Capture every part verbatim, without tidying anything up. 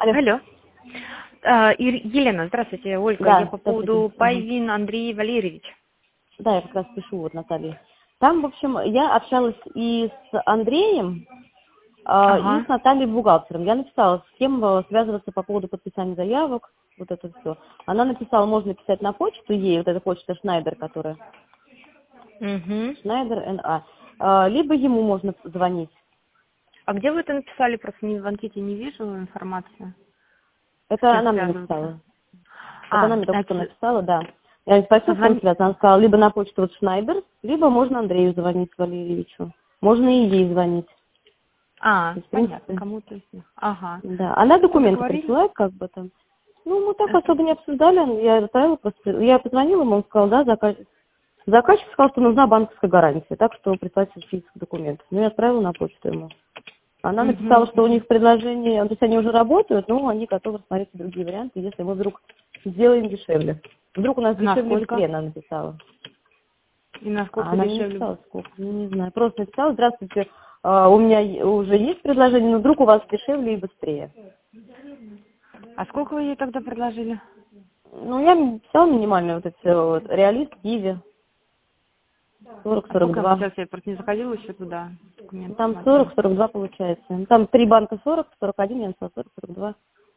Алло. Алло. А, Ир- Елена, здравствуйте, Ольга. Да, Я по поводу здравствуйте. Пайвин Андрей Валерьевич. Да, я как раз пишу вот Наталье. Там, в общем, я общалась и с Андреем, а, и Ага. с Натальей бухгалтером. Я написала, с кем э, связываться по поводу подписания заявок, вот это все. Она написала, можно писать на почту ей, вот эта почта Шнайдер, которая. Угу. Шнайдер эн а. А, либо ему можно звонить. А где вы это написали? Просто не, в анкете не вижу информации. С Это кем она мне связываться? написала. Это А, она мне только что значит, написала, да. Я не спросила, с кем позвони... связаться. Она сказала, либо на почту вот Шнайдер, либо можно Андрею звонить, Валерьевичу. Можно и ей звонить. А, То есть, в понятно, принципе, кому-то из них. Ага. да. Она Что документы договорились? присылает, как бы там. Ну, мы так Э, особо не обсуждали. Я отправила просто. Я позвонила ему, он сказал, да, заказчик. Заказчик сказал, что нужна банковская гарантия, так что прислать список документов. Ну, я отправила на почту ему. Она написала, Угу, что у угу. них предложение, то есть они уже работают, но они готовы смотреть другие варианты, если мы вдруг сделаем дешевле. Вдруг у нас дешевле и Насколько? быстрее, она написала. И А насколько она не дешевле? написала сколько, ну не знаю. Просто написала, здравствуйте, а, у меня е- уже есть предложение, но вдруг у вас дешевле и быстрее. А сколько вы ей тогда предложили? Ну, я писала минимально вот эти вот, реалист, Киви, А сколько я сорок сорок два. сейчас я просто не заходила еще туда, документы Там смотрю. сорок сорок два получается. Ну, там три банка сорок, сорок один, я написала сорок сорок два.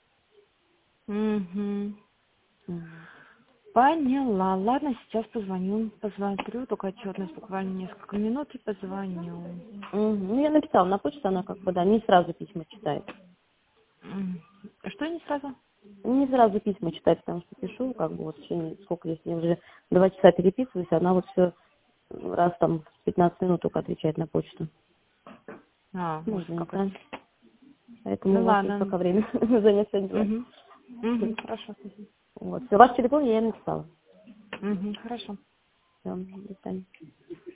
Угу. Мгм. Поняла. Ладно, сейчас позвоню. Посмотрю, только отчетность буквально несколько минут и позвоню. Мгм. Ну, я написала на почту, она как бы, да, не сразу письма читает. М. Что не сразу? Не сразу письма читать, потому что пишу, как бы, вот, в течение, сколько, если я уже два часа переписываюсь, она вот все раз там в пятнадцать минут только отвечает на почту. А, Ну, ужас какой-то. занята. Поэтому Ну у вас есть ладно. пока время заняться дела. Угу. Угу, хорошо. Вот. Все, ваш телефон я ей написала. Угу, хорошо. Все, до свидания.